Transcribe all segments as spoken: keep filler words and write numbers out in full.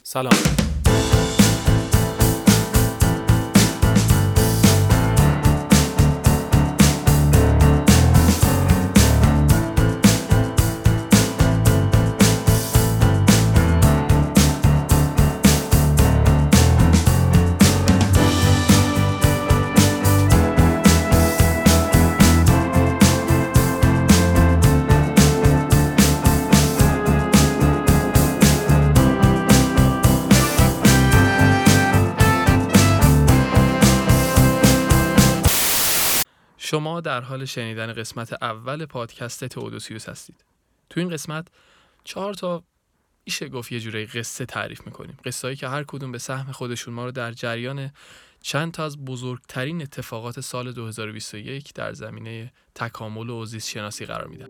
سلام. شما در حال شنیدن قسمت اول پادکست تئودوسیوس هستید. تو این قسمت چهار تا میشه گفت یه جوری قصه تعریف میکنیم. قصه‌ای که هر کدوم به سهم خودشون ما رو در جریان چند تا از بزرگترین اتفاقات سال دو هزار و بیست و یک در زمینه تکامل و زیست شناسی قرار میدن.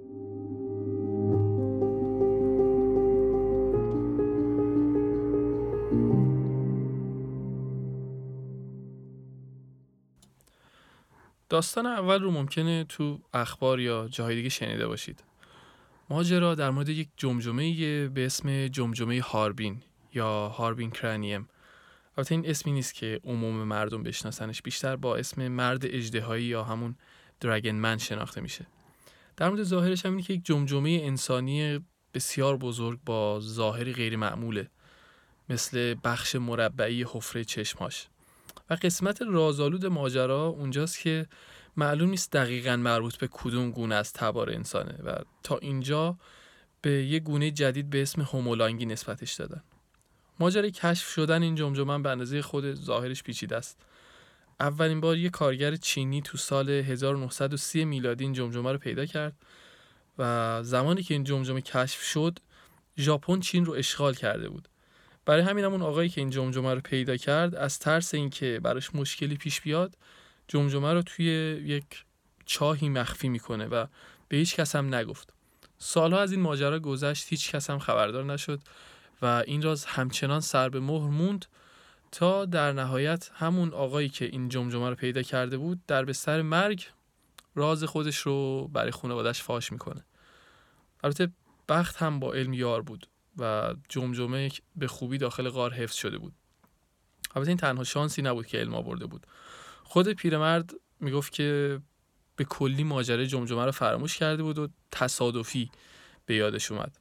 داستان اول رو ممکنه تو اخبار یا جاهای دیگه شنیده باشید. ماجرا در مورد یک جمجمه‌ای به اسم جمجمه هاربین یا هاربین کرانیم. البته این اسمی نیست که عموم مردم بشناسنش، بیشتر با اسم مرد اژدهایی یا همون دراگن من شناخته میشه. در مورد ظاهرش هم اینه که یک جمجمه انسانی بسیار بزرگ با ظاهری غیر معموله، مثل بخش مربعی حفره چشماش. و قسمت رازآلود ماجرا اونجاست که معلوم نیست دقیقاً مربوط به کدوم گونه از تبار انسانه و تا اینجا به یه گونه جدید به اسم هومولانگی نسبتش دادن. ماجرای کشف شدن این جمجمه به اندازه خود ظاهرش پیچیده است. اولین بار یه کارگر چینی تو سال هزار و نهصد و سی میلادی این جمجمه رو پیدا کرد و زمانی که این جمجمه کشف شد ژاپن چین رو اشغال کرده بود. برای همین همون آقایی که این جمجمه رو پیدا کرد از ترس اینکه براش مشکلی پیش بیاد جمجمه رو توی یک چاهی مخفی میکنه و به هیچ کس هم نگفت. سالها از این ماجرا گذشت، هیچ کس هم خبردار نشد و این راز همچنان سر به مهر موند تا در نهایت همون آقایی که این جمجمه رو پیدا کرده بود در بستر مرگ راز خودش رو برای خانواده‌اش فاش میکنه. البته بخت هم با علم یار بود و جمجمه به خوبی داخل غار حفظ شده بود. البته این تنها شانسی نبود که علم آورده بود. خود پیرمرد میگفت که به کلی ماجرای جمجمه رو فراموش کرده بود و تصادفی به یادش اومد.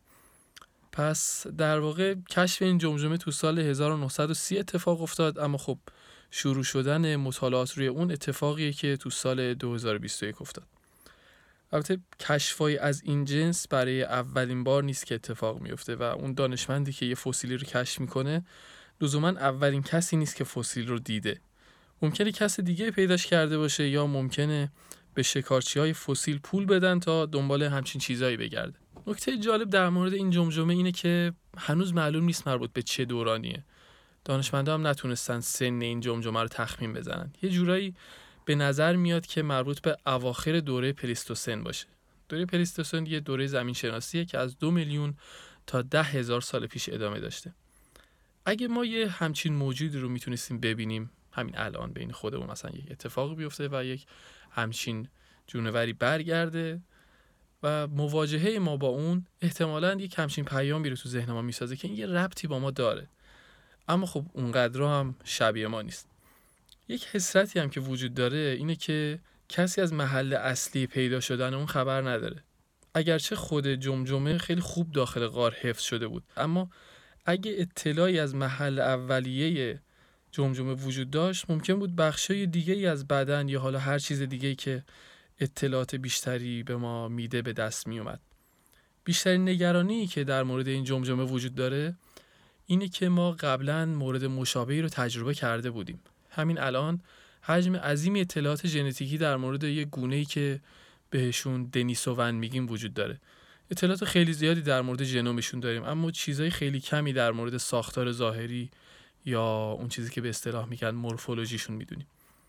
پس در واقع کشف این جمجمه تو سال هزار و نهصد و سی اتفاق افتاد، اما خب شروع شدن مطالعات روی اون اتفاقیه که تو سال دو هزار و بیست و یک افتاد. البته کشفای از این جنس برای اولین بار نیست که اتفاق میفته و اون دانشمندی که یه فسیلی رو کشف میکنه لزوما اولین کسی نیست که فسیل رو دیده. ممکنه کس دیگه پیداش کرده باشه یا ممکنه به شکارچی‌های فسیل پول بدن تا دنبال همچین چیزایی بگرده. نکته جالب در مورد این جمجمه اینه که هنوز معلوم نیست مربوط به چه دورانیه. دانشمندا هم نتونستن سن این جمجمه رو تخمین بزنن. یه جورایی به نظر میاد که مربوط به اواخر دوره پلیستوسن باشه. دوره پلیستوسن یه دوره زمین شناسیه که از دو میلیون تا ده هزار سال پیش ادامه داشته. اگه ما یه همچین موجودی رو میتونستیم ببینیم همین الان بین خودمون، مثلا یک اتفاقی بیفته و یک همچین جونوری برگرده و مواجهه ما با اون احتمالاً یک همچین پیامی رو تو ذهن ما میسازه که این یه ربطی با ما داره، اما خب اونقدر هم شبیه ما نیست. یک حسرتی هم که وجود داره اینه که کسی از محل اصلی پیدا شدن اون خبر نداره. اگرچه خود جمجمه خیلی خوب داخل غار حفظ شده بود، اما اگه اطلاعی از محل اولیه جمجمه وجود داشت ممکن بود بخشای دیگه‌ای از بدن یا حالا هر چیز دیگه‌ای که اطلاعات بیشتری به ما میده به دست می اومد. بیشترین نگرانی که در مورد این جمجمه وجود داره اینه که ما قبلا مورد مشابهی رو تجربه کرده بودیم. همین الان حجم عظیمی اطلاعات ژنتیکی در مورد یک گونه‌ای که بهشون دنیسوون میگیم وجود داره. اطلاعات خیلی زیادی در مورد ژنومشون داریم، اما چیزای خیلی کمی در مورد ساختار ظاهری یا اون چیزی که به اصطلاح میگن مورفولوژیشون میدونیم.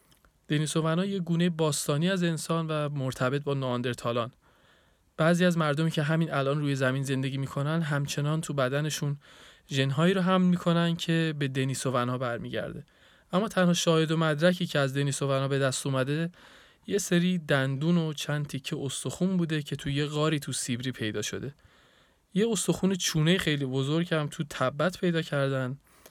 دنیسوونا یک گونه باستانی از انسان و مرتبط با نئاندرتالان. بعضی از مردمی که همین الان روی زمین زندگی میکنن همچنان تو بدنشون ژن‌هایی رو حمل میکنن که به دنیسوونا برمیگرده. اما تنها شاهد و مدرکی که از دنیسوونا به دست اومده یه سری دندون و چند تیکه استخون بوده که تو یه غاری تو سیبری پیدا شده. یه استخون چونه خیلی بزرگ هم تو تبت پیدا کردن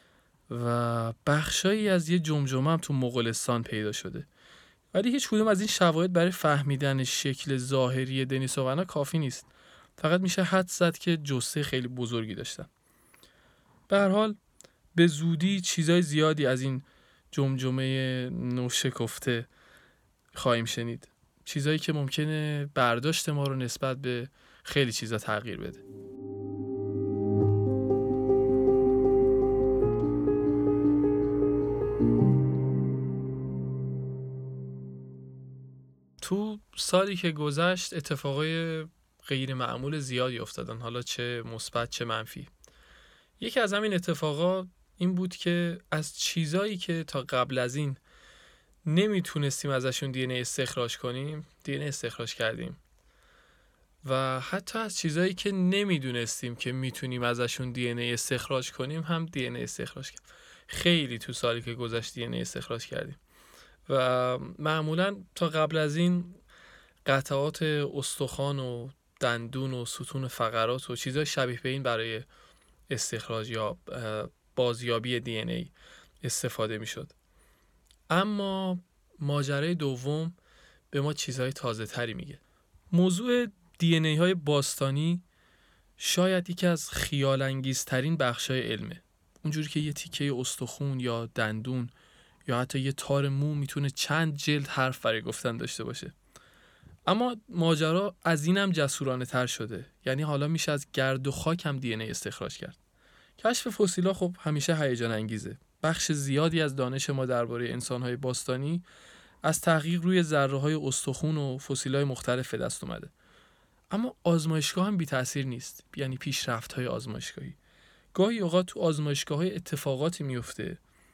و بخشایی از یه جمجمه هم تو مغولستان پیدا شده. ولی هیچ کدوم از این شواهد برای فهمیدن شکل ظاهری دنیسووانا کافی نیست. فقط میشه حدس زد که جثه خیلی بزرگی داشتن. به هر حال به زودی چیزای زیادی از این جمجمه نوشکفته خواهیم شنید. چیزایی که ممکنه برداشت ما رو نسبت به خیلی چیزا تغییر بده. تو سالی که گذشت اتفاقای غیر معمول زیادی افتادن، حالا چه مثبت چه منفی. یکی از همین اتفاقا این بود که از چیزایی که تا قبل از این نمیتونستیم ازشون دی ان ای استخراج کنیم دی ان ای استخراج کردیم و حتی از چیزایی که نمیدونستیم که میتونیم ازشون دی ان ای استخراج کنیم هم دی ان ای استخراج کردیم. خیلی تو سالی که گذشت دی ان ای استخراج کردیم و معمولا تا قبل از این قطعات استخوان و دندون و ستون فقرات و چیزای شبیه به این برای استخراج یا بازیابی دی ان ای استفاده میشد. اما ماجرای دوم به ما چیزهای تازه تری میگه. موضوع دی ان ای های باستانی شاید یکی از خیال انگیزترین بخشای علمه. اونجوری که یه تیکه استخون یا دندون یا حتی یه تار مو میتونه چند جلد حرف برای گفتن داشته باشه. اما ماجرا از اینم جسورانه تر شده. یعنی حالا میشه از گرد و خاک هم دی ان ای استخراج کرد. کشف فسیل‌ها خب همیشه هیجان انگیزه. بخش زیادی از دانش ما درباره انسان‌های باستانی از تحقیق روی ذره‌های استخون و فسیل‌های مختلف به دست اومده. اما آزمایشگاه هم بی تأثیر نیست. یعنی پیشرفت‌های آزمایشگاهی. گاهی اوقات تو آزمایشگاه‌های اتفاقاتی میفته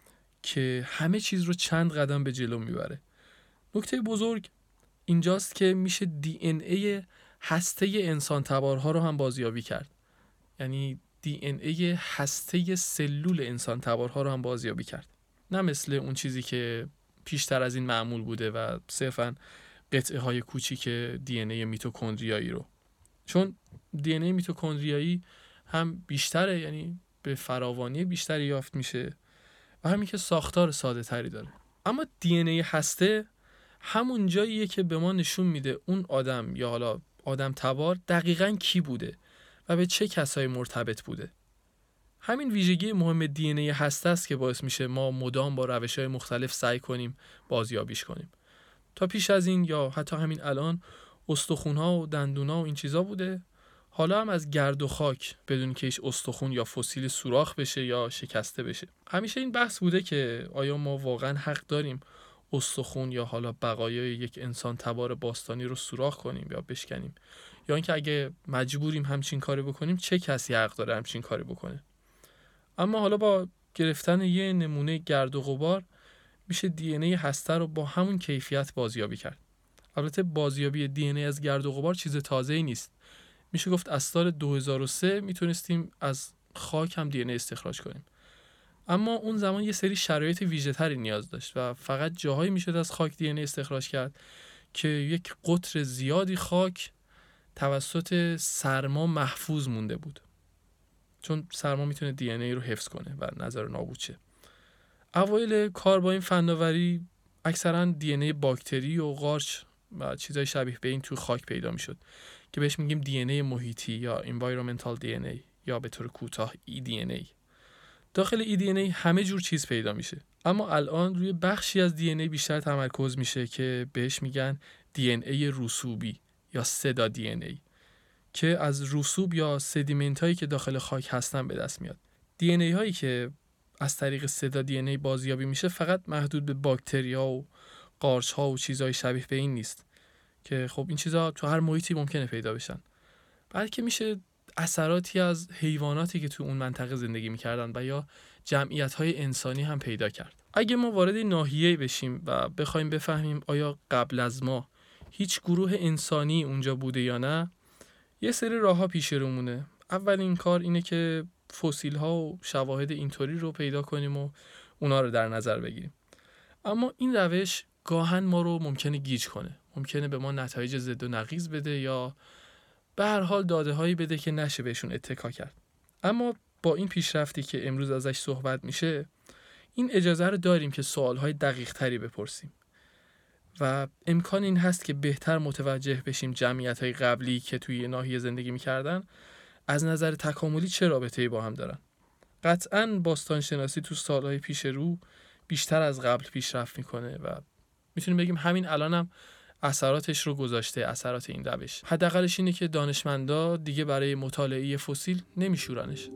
که همه چیز رو چند قدم به جلو میبره. نکته بزرگ اینجاست که میشه دی ان ای هسته انسان تبارها رو هم بازیابی کرد. یعنی دی ان ای هسته سلول انسان تبارها رو هم بازیابی کرد. نه مثل اون چیزی که پیشتر از این معمول بوده و صرفاً قطعه های کوچیک دی ان ای میتوکندریایی رو. چون دی ان ای میتوکندریایی هم بیشتره، یعنی به فراوانی بیشتری یافت میشه و همین که ساختار ساده تری داره. اما دی ان ای هسته همون جاییه که به ما نشون میده اون آدم یا حالا آدم تبار دقیقاً کی بوده و به چه کسایی مرتبط بوده. همین ویژگی مهم دی ان ای هسته است که باعث میشه ما مدام با روش‌های مختلف سعی کنیم بازیابیش کنیم. تا پیش از این یا حتی همین الان استخون‌ها و دندون‌ها و این چیزا بوده. حالا هم از گرد و خاک بدون که هیچ استخون یا فسیل سوراخ بشه یا شکسته بشه. همیشه این بحث بوده که آیا ما واقعا حق داریم استخون یا حالا بقایای یک انسان تبار باستانی رو سوراخ کنیم یا بشکنیم، یا اینکه اگه مجبوریم همچین کاری بکنیم چه کسی حق داره همچین کاری بکنه. اما حالا با گرفتن یه نمونه گرد و غبار میشه دی ان ای هسته رو با همون کیفیت بازیابی کرد. البته بازیابی دی ان ای از گرد و غبار چیز تازه‌ای نیست. میشه گفت از سال دو هزار و سه میتونستیم از خاک هم دی ان ای استخراج کنیم. اما اون زمان یه سری شرایط ویژه‌تری نیاز داشت و فقط جاهایی میشد از خاک دی ان ای استخراج کرد که یک قطر زیادی خاک توسط سرما محفوظ مونده بود. چون سرما میتونه دی ان ای رو حفظ کنه و نظر نابود شه. اوایل کار با این فناوری اکثرا دی ان ای باکتری و قارچ و چیزای شبیه به این تو خاک پیدا میشد که بهش میگیم دی ان ای محیطی یا environmental دی ان ای یا به طور کوتاه ای دی ان ای. داخل ای دی ان ای همه جور چیز پیدا میشه، اما الان روی بخشی از دی ان ای بیشتر تمرکز میشه که بهش میگن دی ان ای رسوبی یا صدا دی ان ای که از رسوب یا سدیمنت هایی که داخل خاک هستن به دست میاد. دی ان ای هایی که از طریق صدا دی ان ای بازیابی میشه فقط محدود به باکتریا و قارچ ها و چیزهای شبیه به این نیست که خب این چیزها تو هر محیطی ممکنه پیدا بشن، بلکه میشه اثراتی از حیواناتی که تو اون منطقه زندگی میکردن و یا جمعیت‌های انسانی هم پیدا کرد. اگه ما وارد ناحیه‌ای بشیم و بخوایم بفهمیم آیا قبل از ما هیچ گروه انسانی اونجا بوده یا نه، یه سری راه‌ها پیش رومونه. اولین کار اینه که فسیل‌ها و شواهد اینطوری رو پیدا کنیم و اونا رو در نظر بگیریم. اما این روش گاهن ما رو ممکنه گیج کنه. ممکنه به ما نتایج ضد و نقیض بده یا به هر حال داده هایی بده که نشه بهشون اتکا کرد. اما با این پیشرفتی که امروز ازش صحبت میشه این اجازه رو داریم که سوالهای دقیق تری بپرسیم و امکان این هست که بهتر متوجه بشیم جمعیت‌های قبلی که توی ناحیه زندگی می‌کردن از نظر تکاملی چه رابطه‌ای با هم دارن. قطعاً باستانشناسی تو سالهای پیش رو بیشتر از قبل پیشرفت میکنه و میتونیم بگیم همین الانم اثراتش رو گذاشته، اثرات این روش. حداقلش اینه که دانشمندا دیگه برای مطالعه فسیل نمیشورنش.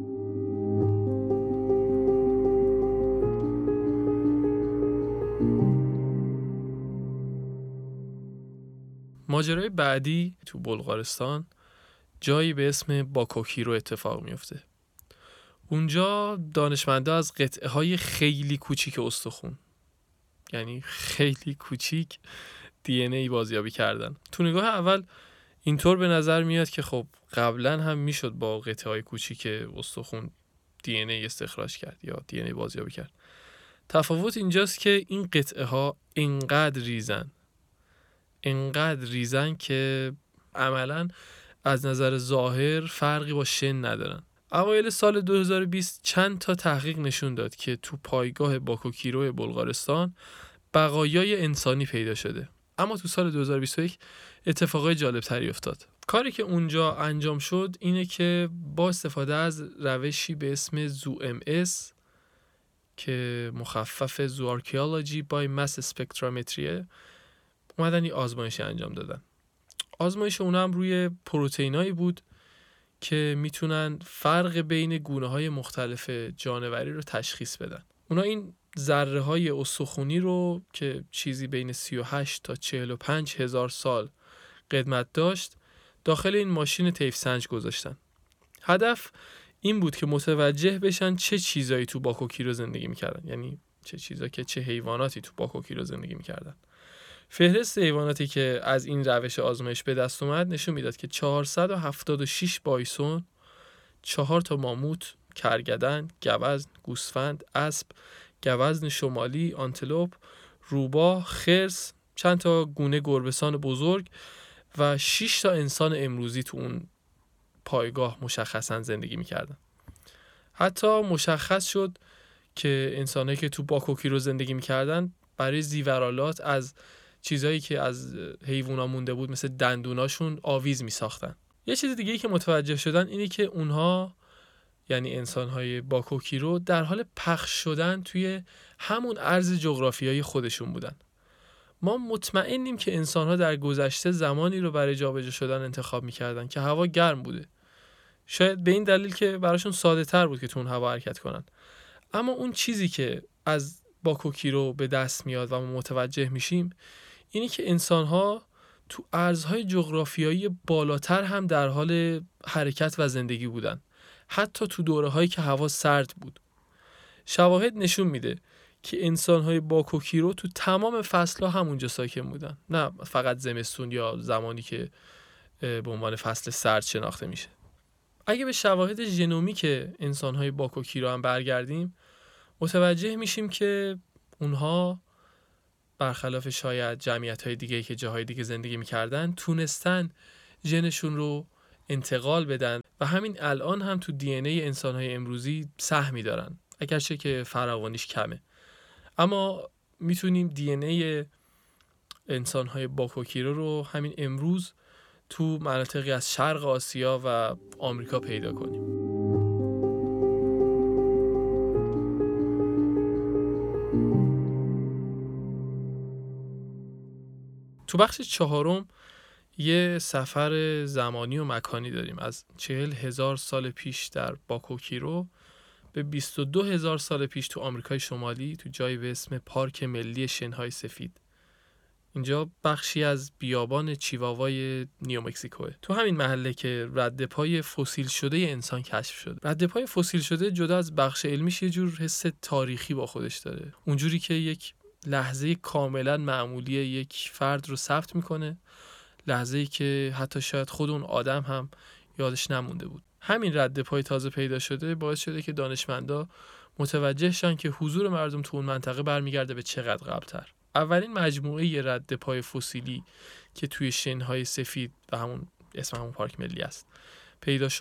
ماجرای بعدی تو بلغارستان جایی به اسم باکوکیرو اتفاق میفته. اونجا دانشمندا از قطعه های خیلی کوچیک استخون، یعنی خیلی کوچیک، دی ان ای بازیابی کردن. تو نگاه اول اینطور به نظر میاد که خب قبلا هم میشد با قطعه های کوچیک استخون دی ان ای استخراج کرد یا دی ان ای بازیابی کرد. تفاوت اینجاست که این قطعه ها اینقدر ریزن اینقدر ریزن که عملاً از نظر ظاهر فرقی با شن ندارن. اوایل سال دو هزار و بیست چند تا تحقیق نشون داد که تو پایگاه باکوکیرو بلغارستان بقایای انسانی پیدا شده. اما تو سال دو هزار و بیست و یک اتفاقای جالب تری افتاد. کاری که اونجا انجام شد اینه که با استفاده از روشی به اسم زو ام اس که مخفف زوارکیولوژی بای مس اسپکترومتریه اومدن یه آزمایشی انجام دادن. آزمایش اونا هم روی پروتئینایی بود که میتونن فرق بین گونه‌های مختلف جانوری رو تشخیص بدن. اونا این ذره‌های استخونی رو که چیزی بین سی و هشت تا چهل و پنج هزار سال قدمت داشت داخل این ماشین طیف سنج گذاشتن. هدف این بود که متوجه بشن چه چیزایی تو باکوکیرو زندگی میکردن، یعنی چه چیزا که چه حیواناتی تو باکوکیرو زندگی میکردن. فهرست حیواناتی که از این روش آزمایش به دست اومد نشون میداد که چهارصد و هفتاد و شش بایسون، چهار تا ماموت، کرگدن، گوزن، گوسفند، اسب، گوزن شمالی، آنتلوپ، روباه، خرس، چند تا گونه گربه‌سان بزرگ و شش تا انسان امروزی تو اون پایگاه مشخصاً زندگی میکردن. حتی مشخص شد که انسانایی که تو باکوکیرو زندگی میکردن برای زیورالات از چیزایی که از حیوونا مونده بود مثل دندوناشون آویز میساختن. یه چیز دیگه‌ای که متوجه شدن اینه که اونها یعنی انسان‌های باکوکیرو در حال پخش شدن توی همون عرض جغرافیایی خودشون بودن. ما مطمئنیم که انسان‌ها در گذشته زمانی رو برای جابجا شدن انتخاب می‌کردن که هوا گرم بوده. شاید به این دلیل که براشون ساده‌تر بود که تو اون هوا حرکت کنن. اما اون چیزی که از باکوکیرو به دست میاد و ما متوجه میشیم اینی که انسان‌ها تو ارزهای جغرافیایی بالاتر هم در حال حرکت و زندگی بودن، حتی تو دوره‌هایی که هوا سرد بود. شواهد نشون میده که انسان‌های باکوکیرو تو تمام فصل‌ها همونجا ساکن بودن، نه فقط زمستون یا زمانی که به عنوان فصل سرد شناخته میشه. اگه به شواهد ژنومیک انسان‌های باکوکیرو هم برگردیم متوجه میشیم که اونها برخلاف شاید جمعیت‌های دیگه که جاهای دیگه زندگی می‌کردن تونستن ژنشون رو انتقال بدن و همین الان هم تو دی ان ای انسان‌های امروزی سهمی دارن، اگرچه که فراوانیش کمه. اما میتونیم دی ان ای انسان‌های باکوکیرو رو همین امروز تو مناطقی از شرق آسیا و آمریکا پیدا کنیم. تو بخش چهارم یه سفر زمانی و مکانی داریم از چهل هزار سال پیش در باکوکیرو به بیست و دو هزار سال پیش تو آمریکای شمالی تو جایی به اسم پارک ملی شنهای سفید. اینجا بخشی از بیابان چیواوای نیومکزیکوه. تو همین محله که ردپای فسیل شده انسان کشف شد. ردپای فسیل شده جدا از بخش علمیش یه جور حس تاریخی با خودش داره. اونجوری که یک لحظه کاملا معمولی یک فرد رو ثبت میکنه، لحظه‌ای که حتی شاید خود اون آدم هم یادش نمونده بود. همین ردپای تازه پیدا شده باعث شده که دانشمندا متوجه شن که حضور مردم تو اون منطقه برمیگرده به چقدر قبل‌تر. اولین مجموعه ردپای فسیلی که توی شنهای سفید و همون اسم همون پارک ملی است پیدا شد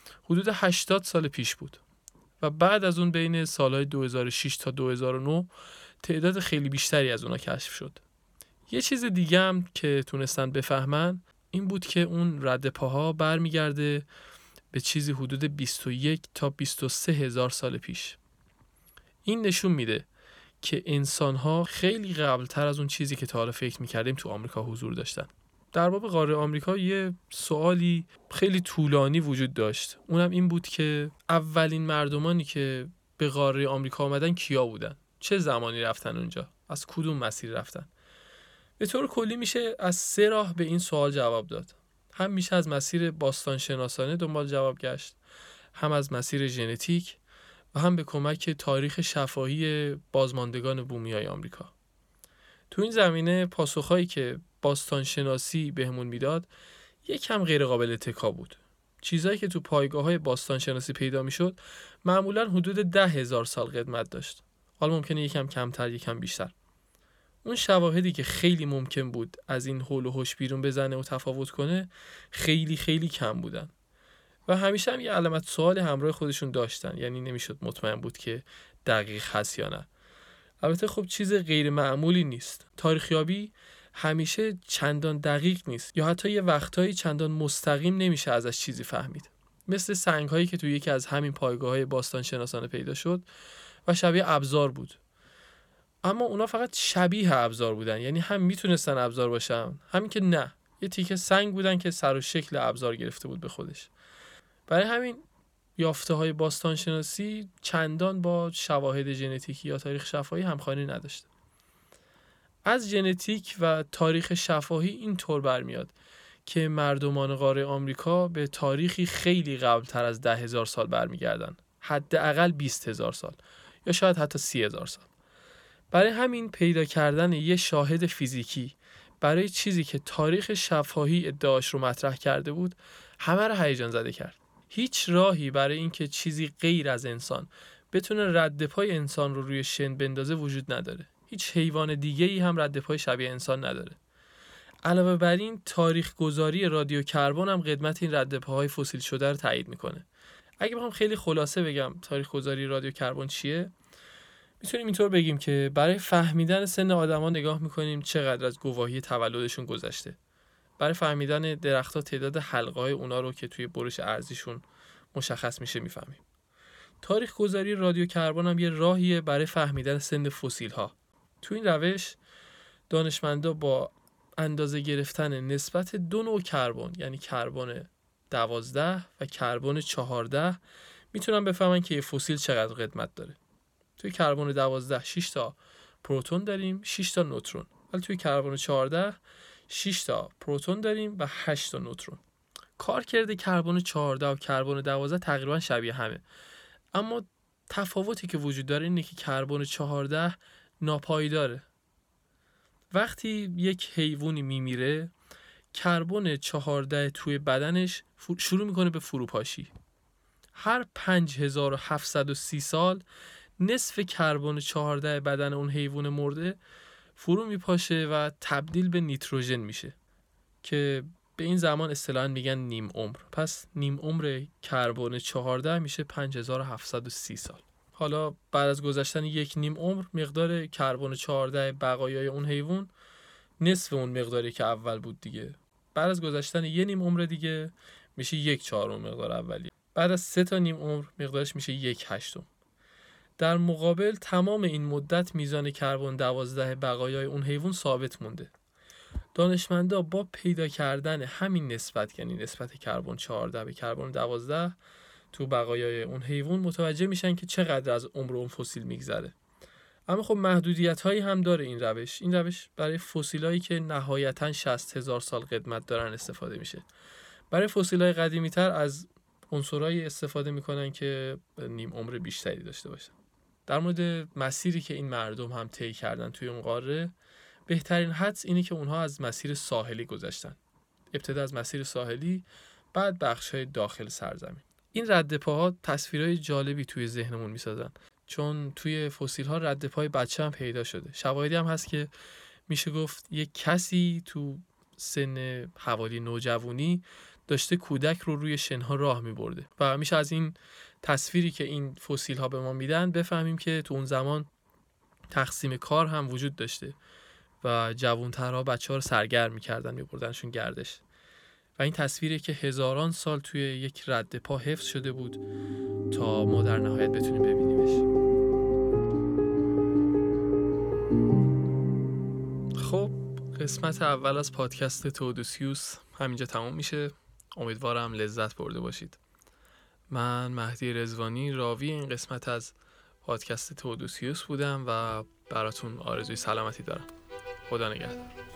حدود هشتاد سال پیش بود و بعد از اون بین سالهای دو هزار و شش تا دو هزار و نه تعداد خیلی بیشتری از اونا کشف شد. یه چیز دیگه هم که تونستن بفهمن این بود که اون رد پاها برمیگرده به چیزی حدود بیست و یک تا بیست و سه هزار سال پیش. این نشون میده که انسان‌ها خیلی قبل‌تر از اون چیزی که تا حالا فکر می‌کردیم تو آمریکا حضور داشتن. در باب قاره آمریکا یه سوالی خیلی طولانی وجود داشت. اونم این بود که اولین مردمانی که به قاره آمریکا آمدن کیا بودن؟ چه زمانی رفتن اونجا؟ از کدوم مسیر رفتن؟ به طور کلی میشه از سه راه به این سوال جواب داد. هم میشه از مسیر باستان شناسانه دنبال جواب گشت، هم از مسیر ژنتیک و هم به کمک تاریخ شفاهی بازماندگان بومیای آمریکا. تو این زمینه پاسخهایی که باستان شناسی بهمون میداد یکم غیر قابل اتکا بود. چیزایی که تو پایگاه‌های باستان شناسی پیدا میشد معمولاً حدود ده هزار سال قدمت داشت. حالا ممکنه یکم کمتر یکم بیشتر. اون شواهدی که خیلی ممکن بود از این حول و حوش بیرون بزنه و تفاوت کنه خیلی خیلی کم بودن و همیشه هم یه علامت سوال همراه خودشون داشتن، یعنی نمیشد مطمئن بود که دقیق هست یا نه. البته خب چیز غیر معمولی نیست. تاریخیابی همیشه چندان دقیق نیست یا حتی یه وقتایی چندان مستقیم نمیشه ازش چیزی فهمید. مثل سنگ‌هایی که توی یکی از همین پایگاه‌های باستان شناسانه پیدا شد و شبیه ابزار بود. اما اونا فقط شبیه ابزار بودن، یعنی هم میتونستن ابزار باشن، همین که نه، یه تیکه سنگ بودن که سر و شکل ابزار گرفته بود به خودش. برای همین یافته‌های باستان شناسی چندان با شواهد ژنتیکی یا تاریخ شفاهی همخوانی نداشته. از ژنتیک و تاریخ شفاهی این طور برمیاد که مردمان قاره آمریکا به تاریخی خیلی قبل‌تر از ده هزار سال برمیگردن، حداقل بیست هزار سال یا شاید حتی سی هزار سال. برای همین پیدا کردن یه شاهد فیزیکی برای چیزی که تاریخ شفاهی ادعاش رو مطرح کرده بود همه رو هیجان زده کرد. هیچ راهی برای اینکه چیزی غیر از انسان بتونه رد پای انسان رو روی شن بندازه وجود نداره. هیچ حیوان دیگه‌ای هم رد پای شبیه انسان نداره. علاوه بر این تاریخ گذاری رادیو کربن هم قدمت این رد پاهای فسیل شده رو تایید میکنه. اگه بخوام خیلی خلاصه بگم تاریخ گذاری رادیو کربن چیه، میتونیم اینطور بگیم که برای فهمیدن سن آدما نگاه میکنیم چقدر از گواهی تولدشون گذشته. برای فهمیدن درخت‌ها تعداد حلقه‌های اونا رو که توی برش ارضیشون مشخص میشه میفهمیم. تاریخ گذاری رادیو کربن هم یه راهیه برای فهمیدن سن فسیل‌ها. تو این روش دانشمندا با اندازه گرفتن نسبت دو نوع کربن، یعنی کربن دوازده و کربن چهارده، میتونن بفهمن که یه فسیل چقدر قدمت داره. توی کربن دوازده شش تا پروتون داریم، شش تا نوترون. ولی توی کربن چهارده شش تا پروتون داریم و هشت تا نوترون. کارکرد کربن چهارده و کربن دوازده تقریبا شبیه همه. اما تفاوتی که وجود داره اینه که کربن چهارده ناپایداره. وقتی یک حیوانی میمیره، کربن چهارده توی بدنش شروع میکنه به فروپاشی. هر پنج هزار و هفتصد و سی سال نصف کربن چهارده بدن اون حیوان مرده فرو میپاشه و تبدیل به نیتروژن میشه که به این زمان اصطلاحاً میگن نیم عمر. پس نیم عمر کربن چهارده میشه پنج هزار و هفتصد و سی سال. حالا بعد از گذشتن یک نیم عمر مقدار کربن چهارده بقایای اون حیوان نصف اون مقداری که اول بود دیگه. بعد از گذشتن یک نیم عمر دیگه میشه یک چهارم مقدار اولی. بعد از سه تا نیم عمر مقدارش میشه یک هشتم. در مقابل تمام این مدت میزان کربن دوازده بقایای اون حیوان ثابت مونده. دانشمندا با پیدا کردن همین نسبت، یعنی نسبت کربن چهارده به کربن دوازده تو بقایای اون حیوان، متوجه میشن که چقدر از عمر اون فسیل میگذره. اما خب محدودیت هایی هم داره این روش. این روش برای فسیل هایی که نهایتاً شصت هزار سال قدمت دارن استفاده میشه. برای فسیل های قدیمی تر از عنصرهایی استفاده میکنن که نیم عمر بیشتری داشته باشن. در مورد مسیری که این مردم هم طی کردن توی اون قاره، بهترین حدس اینه که اونها از مسیر ساحلی گذشتن. ابتدا از مسیر ساحلی، بعد بخش‌های داخل سرزمین. این رد پاها تصویرهای جالبی توی ذهنمون میسازن، چون توی فسیل‌ها رد پای بچه هم پیدا شده. شواهدی هم هست که میشه گفت یک کسی تو سن حوالی نوجوانی داشته کودک رو روی شنها راه می برده و میشه از این تصویری که این فسیل ها به ما میدن بفهمیم که تو اون زمان تقسیم کار هم وجود داشته و جوانترها بچه ها رو سرگرم میکردن، میبردنشون گردش و این تصویری که هزاران سال توی یک رد پا حفظ شده بود تا ما در نهایت بتونیم ببینیمش. خب قسمت اول از پادکست تئودوسیوس همینجا تموم میشه. امیدوارم لذت برده باشید. من مهدی رضوانی راوی این قسمت از پادکست تئودوسیوس بودم و براتون آرزوی سلامتی دارم. خدا نگهدار.